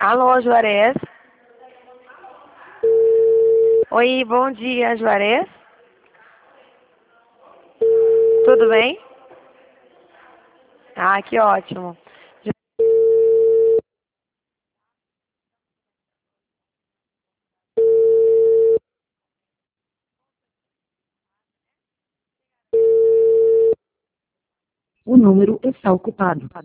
Alô, Juarez? Oi, bom dia, Juarez. Tudo bem? Ah, que ótimo. O número está ocupado.